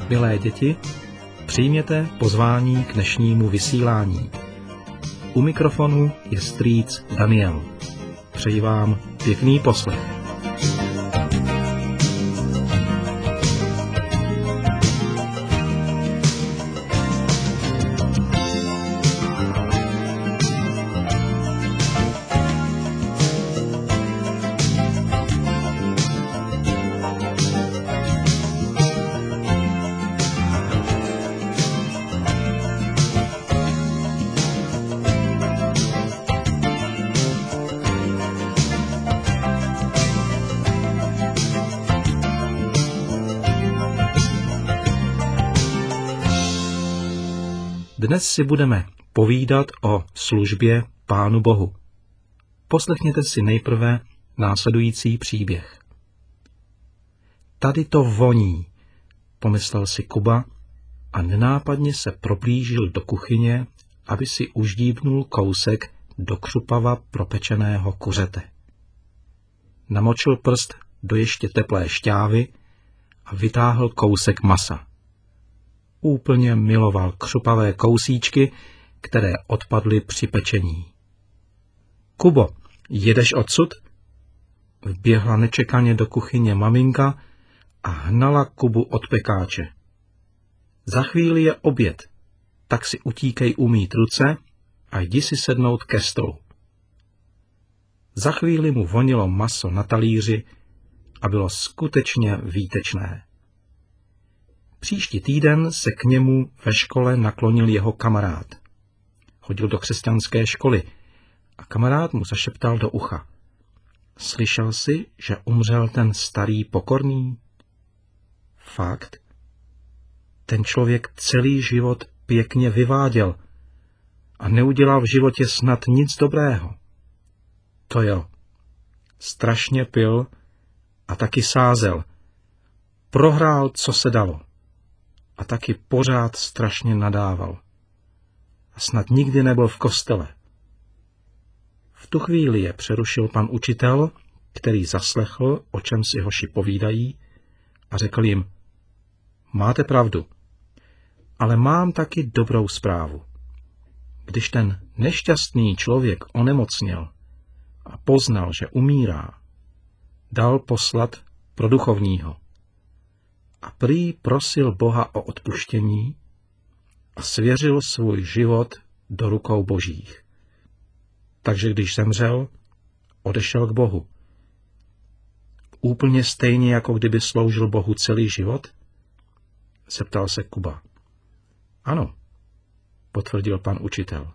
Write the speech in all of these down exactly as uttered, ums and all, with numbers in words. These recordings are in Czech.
Milé děti, přijměte pozvání k dnešnímu vysílání. U mikrofonu je strýc Daniel. Přeji vám pěkný poslech. Dnes si budeme povídat o službě Pánu Bohu. Poslechněte si nejprve následující příběh. Tady to voní, pomyslel si Kuba a nenápadně se proplížil do kuchyně, aby si uždíbnul kousek do křupava propečeného kuřete. Namočil prst do ještě teplé šťávy a vytáhl kousek masa. Úplně miloval křupavé kousíčky, které odpadly při pečení. Kubo, jedeš odsud? Vběhla nečekaně do kuchyně maminka a hnala Kubu od pekáče. Za chvíli je oběd, tak si utíkej umýt ruce a jdi si sednout ke stolu. Za chvíli mu vonilo maso na talíři a bylo skutečně výtečné. Příští týden se k němu ve škole naklonil jeho kamarád. Chodil do křesťanské školy a kamarád mu zašeptal do ucha. Slyšel jsi, že umřel ten starý pokorný? Fakt? Ten člověk celý život pěkně vyváděl a neudělal v životě snad nic dobrého. To jo, strašně pil a taky sázel. Prohrál, co se dalo. A taky pořád strašně nadával. A snad nikdy nebyl v kostele. V tu chvíli je přerušil pan učitel, který zaslechl, o čem si hoši povídají, a řekl jim, máte pravdu, ale mám taky dobrou zprávu. Když ten nešťastný člověk onemocněl a poznal, že umírá, dal poslat pro duchovního. A prý prosil Boha o odpuštění a svěřil svůj život do rukou Božích. Takže když zemřel, odešel k Bohu. Úplně stejně, jako kdyby sloužil Bohu celý život? Zeptal se Kuba. Ano, potvrdil pan učitel.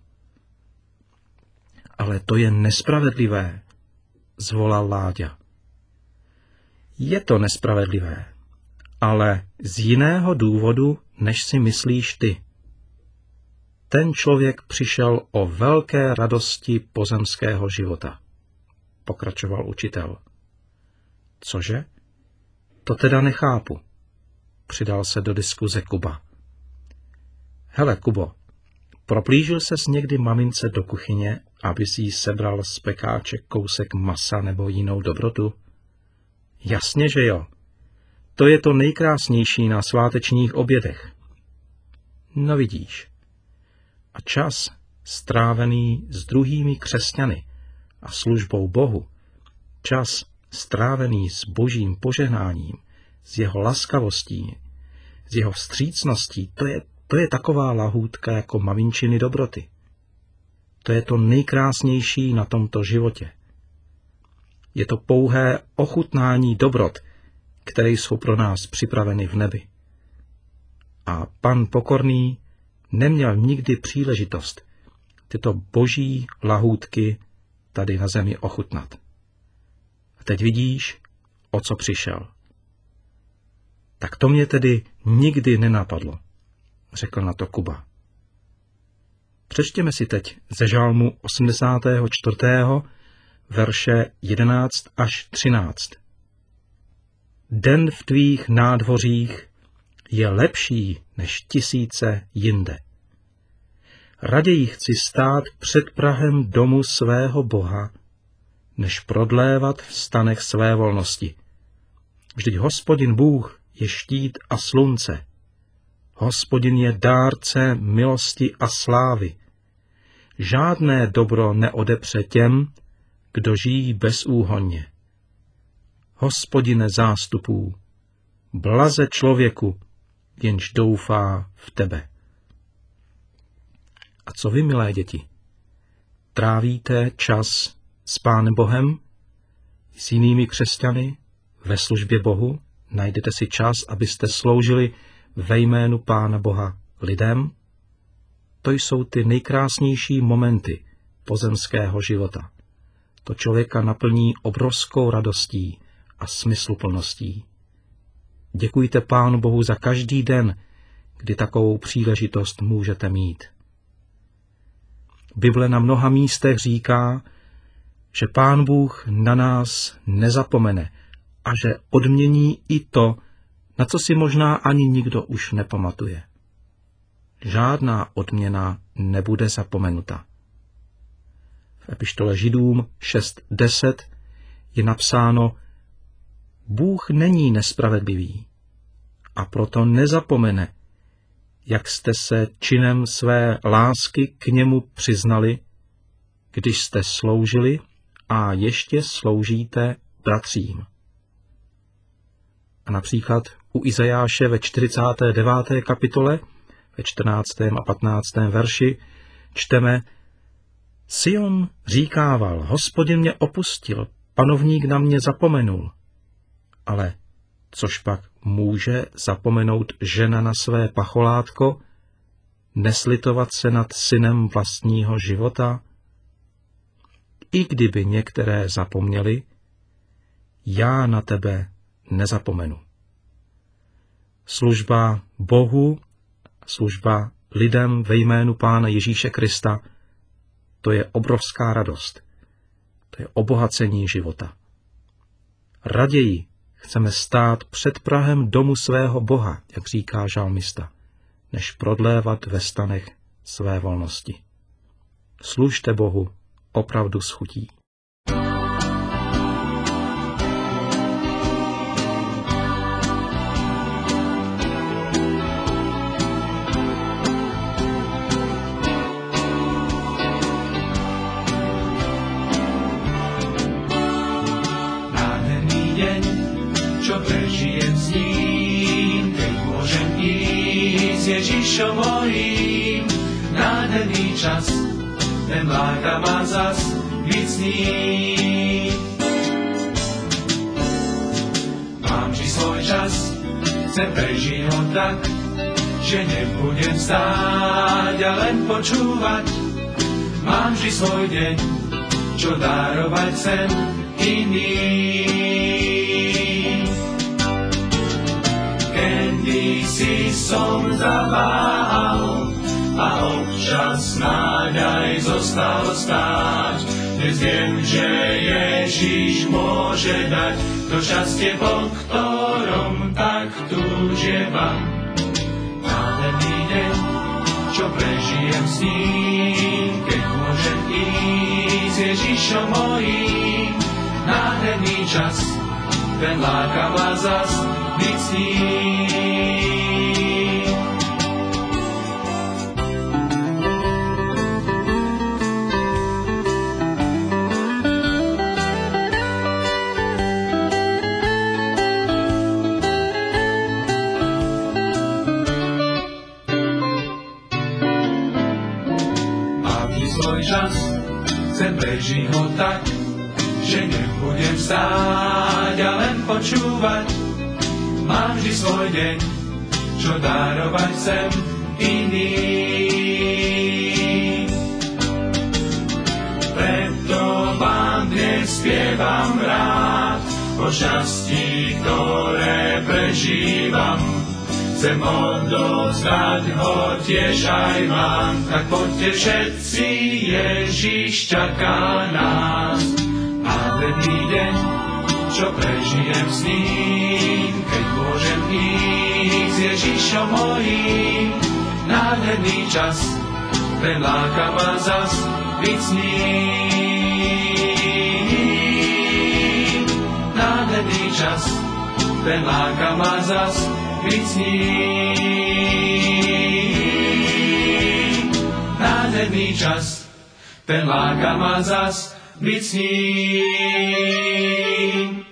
Ale to je nespravedlivé, zvolal Láďa. Je to nespravedlivé, ale z jiného důvodu, než si myslíš ty. Ten člověk přišel o velké radosti pozemského života, pokračoval učitel. Cože? To teda nechápu, přidal se do diskuze Kuba. Hele, Kubo, proplížil ses někdy mamince do kuchyně, aby si jí sebral z pekáče kousek masa nebo jinou dobrotu? Jasně, že jo. To je to nejkrásnější na svátečních obědech. No vidíš. A čas, strávený s druhými křesťany a službou Bohu, čas, strávený s Božím požehnáním, s jeho laskavostí, s jeho vstřícností, to je, to je taková lahůdka jako maminčiny dobroty. To je to nejkrásnější na tomto životě. Je to pouhé ochutnání dobrot, které jsou pro nás připraveny v nebi. A pan Pokorný neměl nikdy příležitost tyto boží lahůdky tady na zemi ochutnat. A teď vidíš, o co přišel. Tak to mě tedy nikdy nenapadlo, řekl na to Kuba. Přečtěme si teď ze žalmu osmdesátého čtvrtého verše jedenáct až třináct. Den v tvých nádvořích je lepší než tisíce jinde. Raději chci stát před prahem domu svého Boha, než prodlévat v stanech své volnosti. Vždyť Hospodin Bůh je štít a slunce, Hospodin je dárce milosti a slávy. Žádné dobro neodepře těm, kdo žijí bezúhonně. Hospodine zástupů, blaze člověku, jenž doufá v tebe. A co vy, milé děti? Trávíte čas s Pánem Bohem, s jinými křesťany, ve službě Bohu? Najdete si čas, abyste sloužili ve jménu Pána Boha lidem? To jsou ty nejkrásnější momenty pozemského života. To člověka naplní obrovskou radostí a smysluplností. Děkujte Pánu Bohu za každý den, kdy takovou příležitost můžete mít. Bible na mnoha místech říká, že Pán Bůh na nás nezapomene a že odmění i to, na co si možná ani nikdo už nepamatuje. Žádná odměna nebude zapomenuta. V epištole Židům šest deset je napsáno: Bůh není nespravedlivý a proto nezapomene, jak jste se činem své lásky k němu přiznali, když jste sloužili a ještě sloužíte bratřím. A například u Izajáše ve čtyřicáté deváté kapitole, ve čtrnáctém a patnáctém verši, čteme: Sion říkával, Hospodin mě opustil, panovník na mě zapomenul. Ale což pak může zapomenout žena na své pacholátko, neslitovat se nad synem vlastního života? I kdyby některé zapomněli, já na tebe nezapomenu. Služba Bohu, služba lidem ve jménu Pána Ježíše Krista, to je obrovská radost. To je obohacení života. Raději chceme stát před prahem domu svého Boha, jak říká žalmista, než prodlévat ve stanech své volnosti. Služte Bohu opravdu s chutí. Ježišom mojím, nádherný čas, ten láka ma zas víc ní. Mám vždy svoj čas, chcem prežiť ho tak, že nebudem stáť a len počúvať. Mám vždy svoj deň, čo darovať chcem iným. Kedysi som zaváhal a občas snáď aj zostal stáť. Dnes viem, že Ježiš môže dať to šťastie, po ktorom tak túžievam. Nádherný deň, čo prežijem s ním, keď môžem ísť s Ježišom mojím. Nádherný čas, ten láka ma zas byť s ním. Svoj čas, chcem prežiť ho tak, že nebudem stáť a len počúvať. Mám vždy svoj deň, čo darovať chcem iným. Preto vám dnes spievam rád o šťastí, ktoré prežívam. Chcem odovzdať ho tiež aj vám, tak poďte všetci, Ježiš čaká nás. Nádherný deň, čo prežijem s ním, keď môžem ísť s Ježišom mojím. Nádherný čas, ten láka ma zas byť s ním. Nádherný čas, ten láka ma zas být s ním. Nádherný čas, ten láka má zas, být s ním.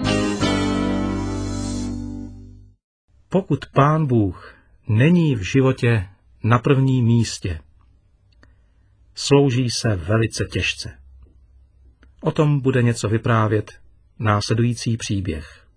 Pokud Pán Bůh není v životě na prvním místě, slouží se velice těžce. O tom bude něco vyprávět následující příběh.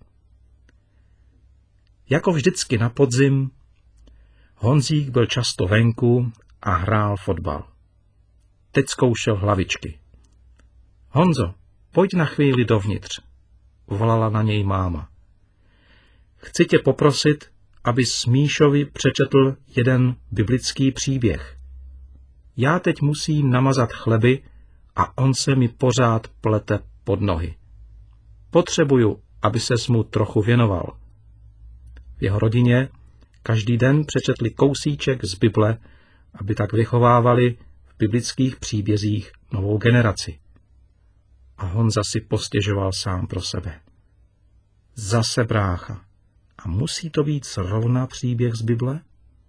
Jako vždycky na podzim, Honzík byl často venku a hrál fotbal. Teď zkoušel hlavičky. Honzo, pojď na chvíli dovnitř, volala na něj máma. Chci tě poprosit, abys Míšovi přečetl jeden biblický příběh. Já teď musím namazat chleby a on se mi pořád plete pod nohy. Potřebuju, aby ses mu trochu věnoval. V jeho rodině každý den přečetli kousíček z Bible, aby tak vychovávali v biblických příbězích novou generaci. A Honza si postěžoval sám pro sebe. Zase brácha. A musí to být zrovna příběh z Bible?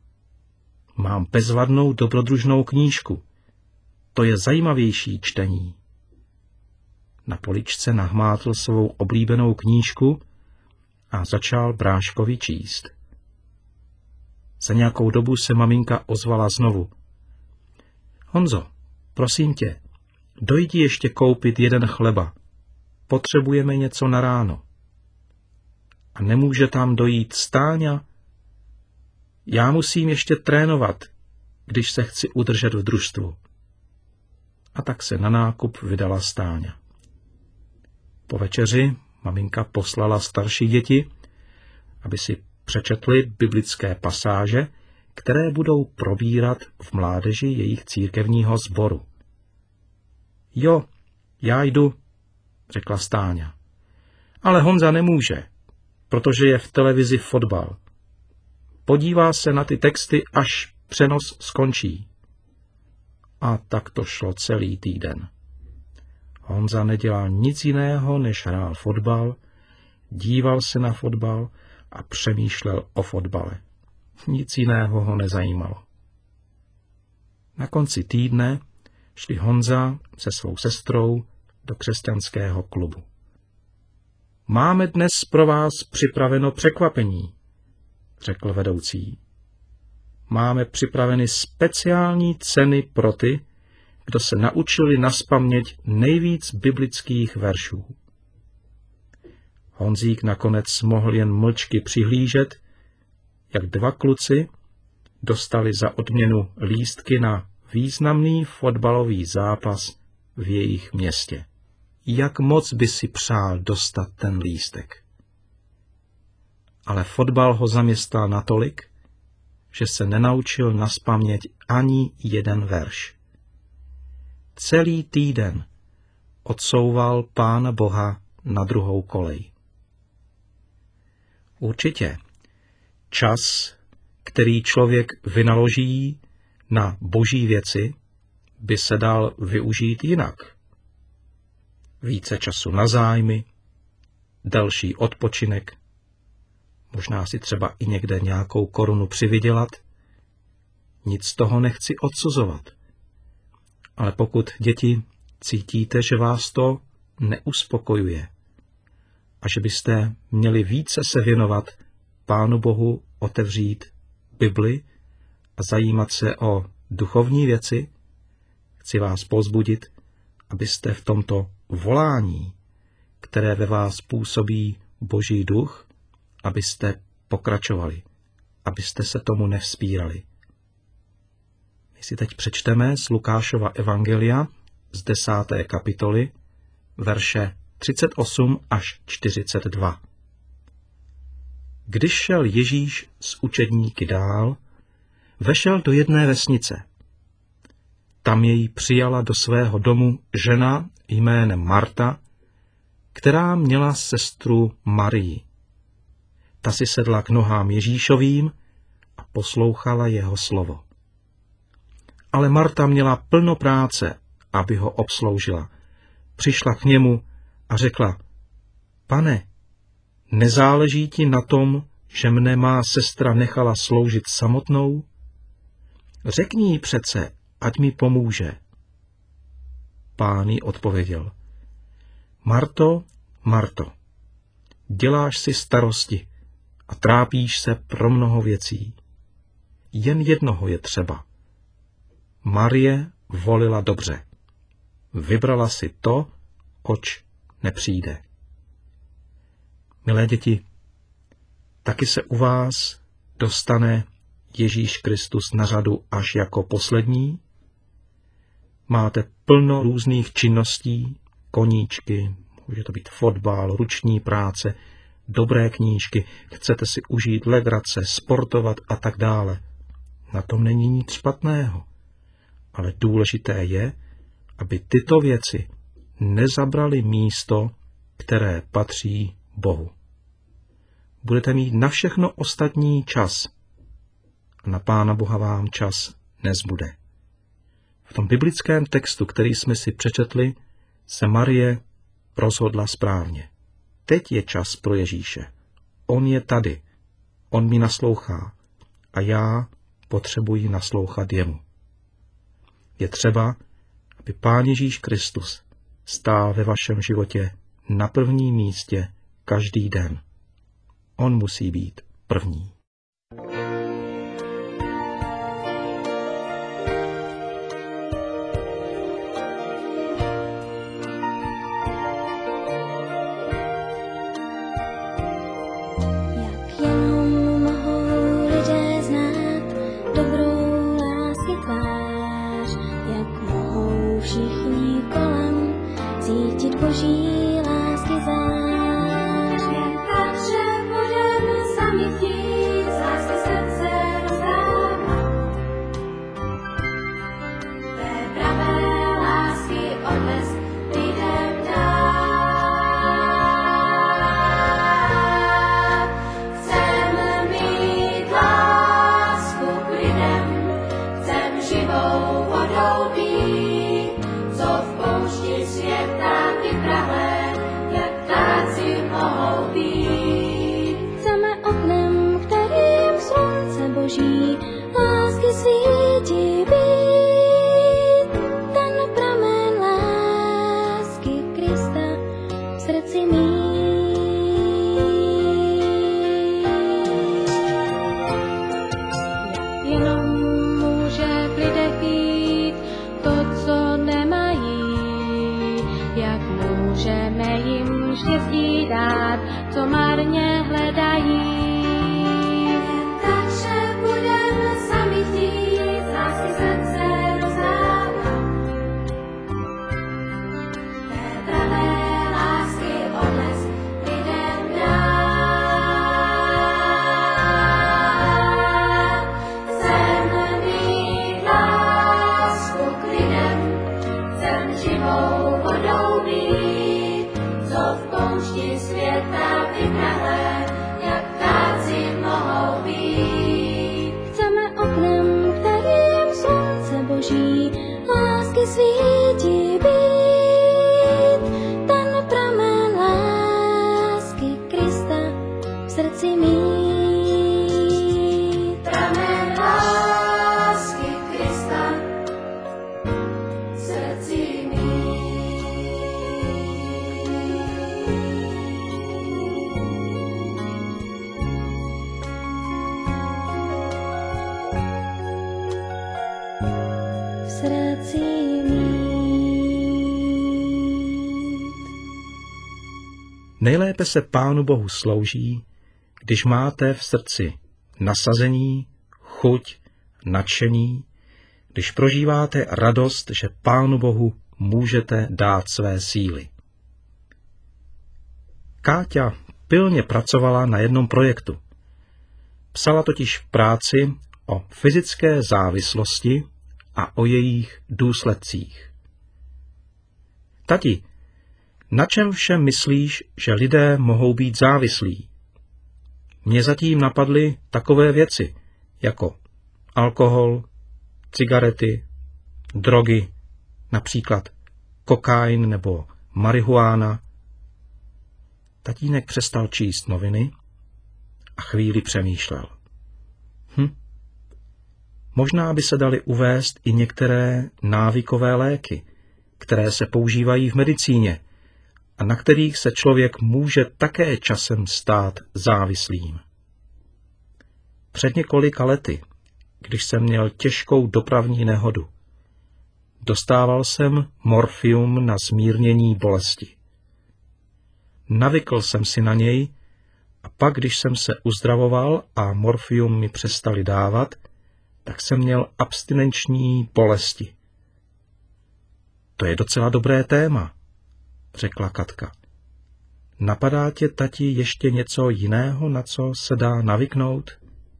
Mám bezvadnou dobrodružnou knížku. To je zajímavější čtení. Na poličce nahmátl svou oblíbenou knížku a začal bráškovi číst. Za nějakou dobu se maminka ozvala znovu. Honzo, prosím tě, dojdi ještě koupit jeden chleba. Potřebujeme něco na ráno. A nemůže tam dojít Stáňa? Já musím ještě trénovat, když se chci udržet v družstvu. A tak se na nákup vydala Stáňa. Po večeři maminka poslala starší děti, aby si přečetli biblické pasáže, které budou probírat v mládeži jejich církevního sboru. Jo, já jdu, řekla Stáňa. Ale Honza nemůže, protože je v televizi fotbal. Podívá se na ty texty, až přenos skončí. A tak to šlo celý týden. Honza nedělal nic jiného, než hrál fotbal, díval se na fotbal a přemýšlel o fotbale. Nic jiného ho nezajímalo. Na konci týdne šli Honza se svou sestrou do křesťanského klubu. Máme dnes pro vás připraveno překvapení, řekl vedoucí. Máme připraveny speciální ceny pro ty, kdo se naučili nazpaměť nejvíc biblických veršů. Honzík nakonec mohl jen mlčky přihlížet, jak dva kluci dostali za odměnu lístky na významný fotbalový zápas v jejich městě. Jak moc by si přál dostat ten lístek. Ale fotbal ho zaměstnal natolik, že se nenaučil nazpaměť ani jeden verš. Celý týden odsouval Pána Boha na druhou kolej. Určitě čas, který člověk vynaloží na boží věci, by se dal využít jinak. Více času na zájmy, delší odpočinek, možná si třeba i někde nějakou korunu přivydělat. Nic z toho nechci odsuzovat. Ale pokud, děti, cítíte, že vás to neuspokojuje a že byste měli více se věnovat Pánu Bohu, otevřít Bibli a zajímat se o duchovní věci, chci vás povzbudit, abyste v tomto volání, které ve vás působí Boží duch, abyste pokračovali, abyste se tomu nevzpírali. My si teď přečteme z Lukášova evangelia z desáté kapitoly, verše třicet osm až čtyřicet dva. Když šel Ježíš s učedníky dál, vešel do jedné vesnice. Tam jej přijala do svého domu žena jménem Marta, která měla sestru Marii. Ta si sedla k nohám Ježíšovým a poslouchala jeho slovo. Ale Marta měla plno práce, aby ho obsloužila. Přišla k němu a řekla: Pane, nezáleží ti na tom, že mne má sestra nechala sloužit samotnou? Řekni jí přece, ať mi pomůže. Pán jí odpověděl: Marto, Marto, děláš si starosti a trápíš se pro mnoho věcí. Jen jednoho je třeba. Marie volila dobře. Vybrala si to, oč nepřijde. Milé děti, taky se u vás dostane Ježíš Kristus na řadu až jako poslední? Máte plno různých činností, koníčky, může to být fotbal, ruční práce, dobré knížky, chcete si užít legrace, sportovat a tak dále. Na tom není nic špatného. Ale důležité je, aby tyto věci nezabraly místo, které patří Bohu. Budete mít na všechno ostatní čas a na Pána Boha vám čas nezbude. V tom biblickém textu, který jsme si přečetli, se Marie rozhodla správně. Teď je čas pro Ježíše. On je tady. On mi naslouchá. A já potřebuji naslouchat jemu. Je třeba, aby Pán Ježíš Kristus stál ve vašem životě na prvním místě každý den. On musí být první. Nejlépe se Pánu Bohu slouží, když máte v srdci nasazení, chuť, nadšení, když prožíváte radost, že Pánu Bohu můžete dát své síly. Káťa pilně pracovala na jednom projektu. Psala totiž práci o fyzické závislosti a o jejich důsledcích. Tati, na čem všem myslíš, že lidé mohou být závislí? Mně zatím napadly takové věci, jako alkohol, cigarety, drogy, například kokain nebo marihuána. Tatínek přestal číst noviny a chvíli přemýšlel. Hm. Možná by se daly uvést i některé návykové léky, které se používají v medicíně a na kterých se člověk může také časem stát závislým. Před několika lety, když jsem měl těžkou dopravní nehodu, dostával jsem morfium na zmírnění bolesti. Navykl jsem si na něj a pak, když jsem se uzdravoval a morfium mi přestali dávat, tak jsem měl abstinenční bolesti. To je docela dobré téma, řekla Katka. Napadá tě, tati, ještě něco jiného, na co se dá navyknout?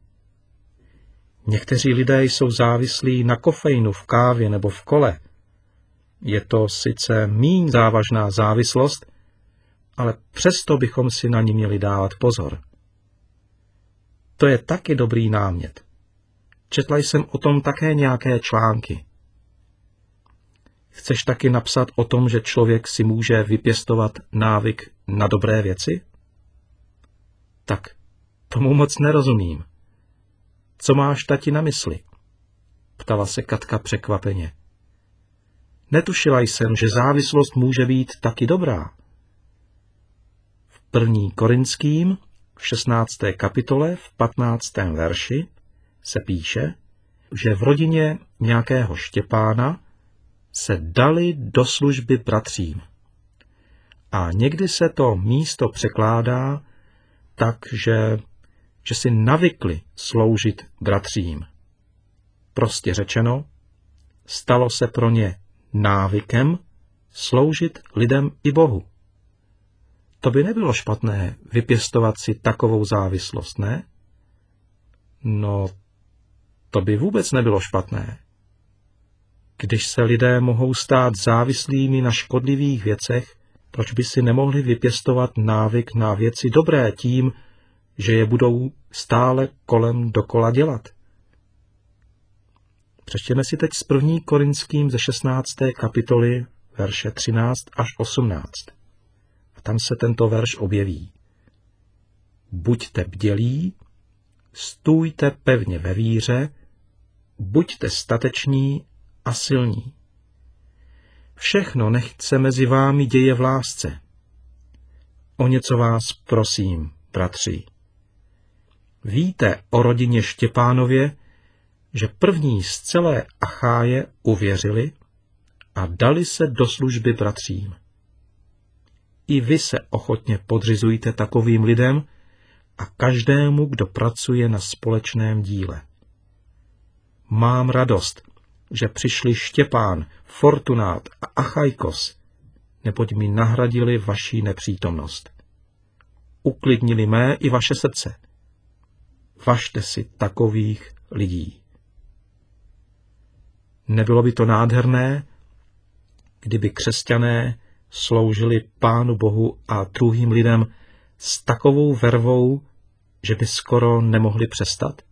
Někteří lidé jsou závislí na kofeinu v kávě nebo v kole. Je to sice míň závažná závislost, ale přesto bychom si na ní měli dávat pozor. To je taky dobrý námět. Četla jsem o tom také nějaké články. Chceš taky napsat o tom, že člověk si může vypěstovat návyk na dobré věci? Tak, tomu moc nerozumím. Co máš, tati, na mysli? Ptala se Katka překvapeně. Netušila jsem, že závislost může být taky dobrá. V první Korinským, v šestnácté kapitole, v patnáctém verši se píše, že v rodině nějakého Štěpána se dali do služby bratřím. A někdy se to místo překládá tak, že, že si navykli sloužit bratřím. Prostě řečeno, stalo se pro ně návykem sloužit lidem i Bohu. To by nebylo špatné vypěstovat si takovou závislost, ne? No, to by vůbec nebylo špatné. Když se lidé mohou stát závislými na škodlivých věcech, proč by si nemohli vypěstovat návyk na věci dobré tím, že je budou stále kolem dokola dělat? Přečtěme si teď z první Korinským ze šestnácté kapitoly verše třináct až osmnáct. A tam se tento verš objeví. Buďte bdělí, stůjte pevně ve víře, buďte stateční a silní. Všechno nechť se mezi vámi děje v lásce. O něco vás prosím, bratři. Víte o rodině Štěpánově, že první z celé Acháje uvěřili a dali se do služby bratřím. I vy se ochotně podřizujte takovým lidem a každému, kdo pracuje na společném díle. Mám radost, že přišli Štěpán, Fortunát a Achajkos, neboť mi nahradili vaši nepřítomnost. Uklidnili mé i vaše srdce. Važte si takových lidí. Nebylo by to nádherné, kdyby křesťané sloužili Pánu Bohu a druhým lidem s takovou vervou, že by skoro nemohli přestat?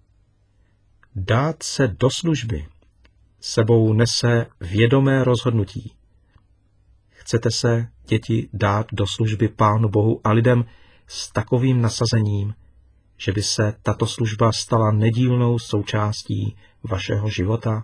Dát se do služby sebou nese vědomé rozhodnutí. Chcete se, děti, dát do služby Pánu Bohu a lidem s takovým nasazením, že by se tato služba stala nedílnou součástí vašeho života?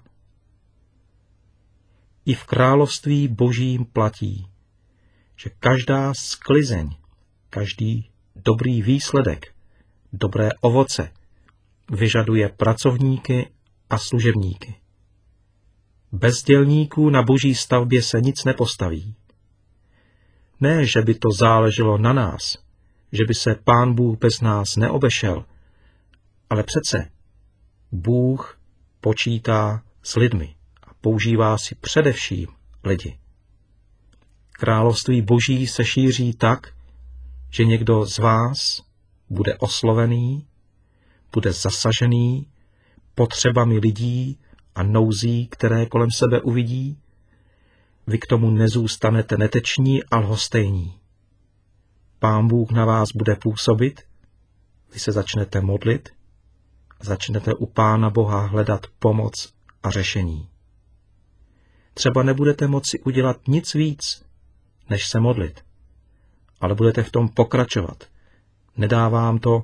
I v království Božím platí, že každá sklizeň, každý dobrý výsledek, dobré ovoce vyžaduje pracovníky a služebníky. Bez dělníků na Boží stavbě se nic nepostaví. Ne, že by to záleželo na nás, že by se Pán Bůh bez nás neobešel, ale přece Bůh počítá s lidmi a používá si především lidi. Království Boží se šíří tak, že někdo z vás bude oslovený, bude zasažený potřebami lidí a nouzí, které kolem sebe uvidí. Vy k tomu nezůstanete neteční a lhostejní. Pán Bůh na vás bude působit, vy se začnete modlit, začnete u Pána Boha hledat pomoc a řešení. Třeba nebudete moci udělat nic víc, než se modlit, ale budete v tom pokračovat. Nedá vám to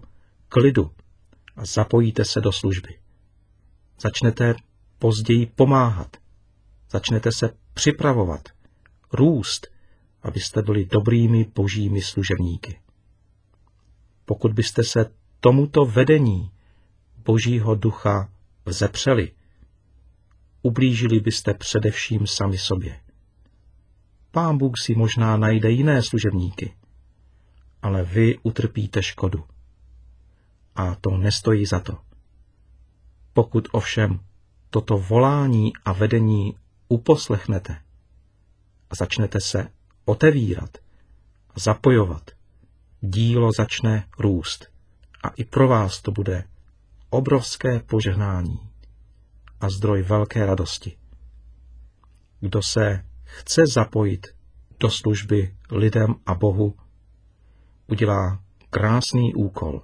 klidu a zapojíte se do služby. Začnete později pomáhat. Začnete se připravovat, růst, abyste byli dobrými božími služebníky. Pokud byste se tomuto vedení Božího ducha vzepřeli, ublížili byste především sami sobě. Pán Bůh si možná najde jiné služebníky, ale vy utrpíte škodu. A to nestojí za to. Pokud ovšem toto volání a vedení uposlechnete a začnete se otevírat a zapojovat, dílo začne růst a i pro vás to bude obrovské požehnání a zdroj velké radosti. Kdo se chce zapojit do služby lidem a Bohu, udělá krásný úkol.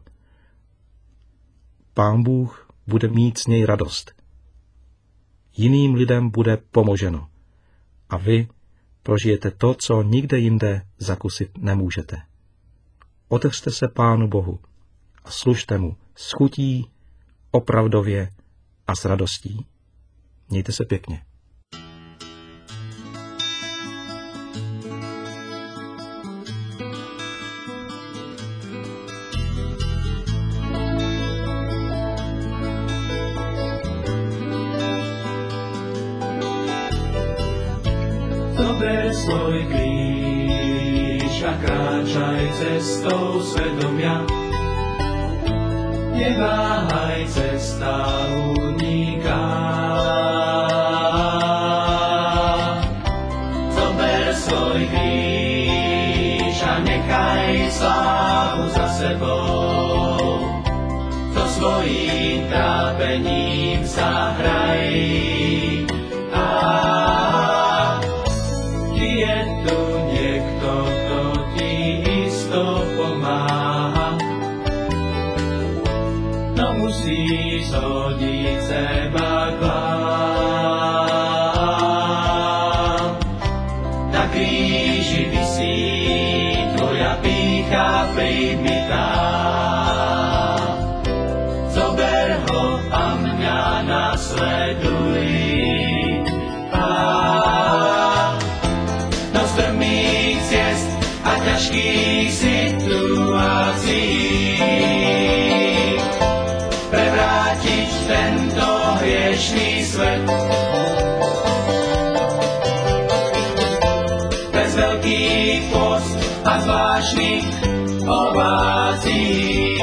Pán Bůh bude mít z něj radost. Jiným lidem bude pomoženo a vy prožijete to, co nikde jinde zakusit nemůžete. Otevřte se Pánu Bohu a služte mu s chutí, opravdově a s radostí. Mějte se pěkně. Zober svoj kríž a kráčaj cestou svedomia. Neváhaj, cesta uniká. Zober svoj kríž a nechaj slávu za sebou. So svojím trápením zahraj. A je tu niekto, kto ti isto pomáha. No musíš hodiť seba klám. Na kríži visí tvoja pýcha pribytá. Zober ho a mňa nasleduj. Ťažkých situácií prevrátiť tento hriešný svet. Bez veľkých post a zvláštnych ovácií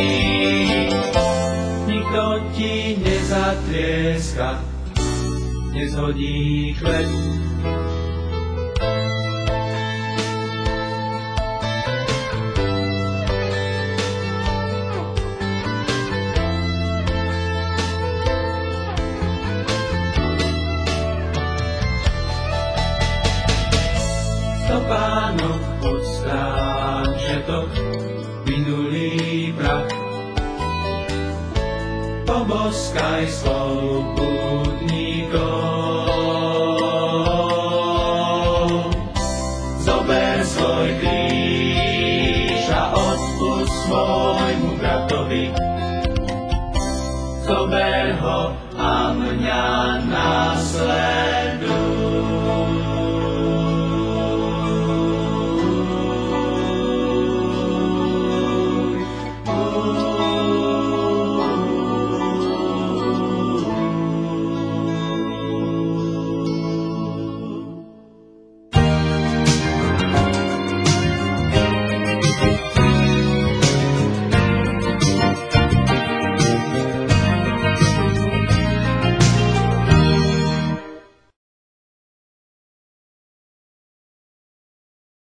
nikto ti nezatlieska, nezhodí chleb. Pánok odstrán všetok minulý prach. Poboskaj svoj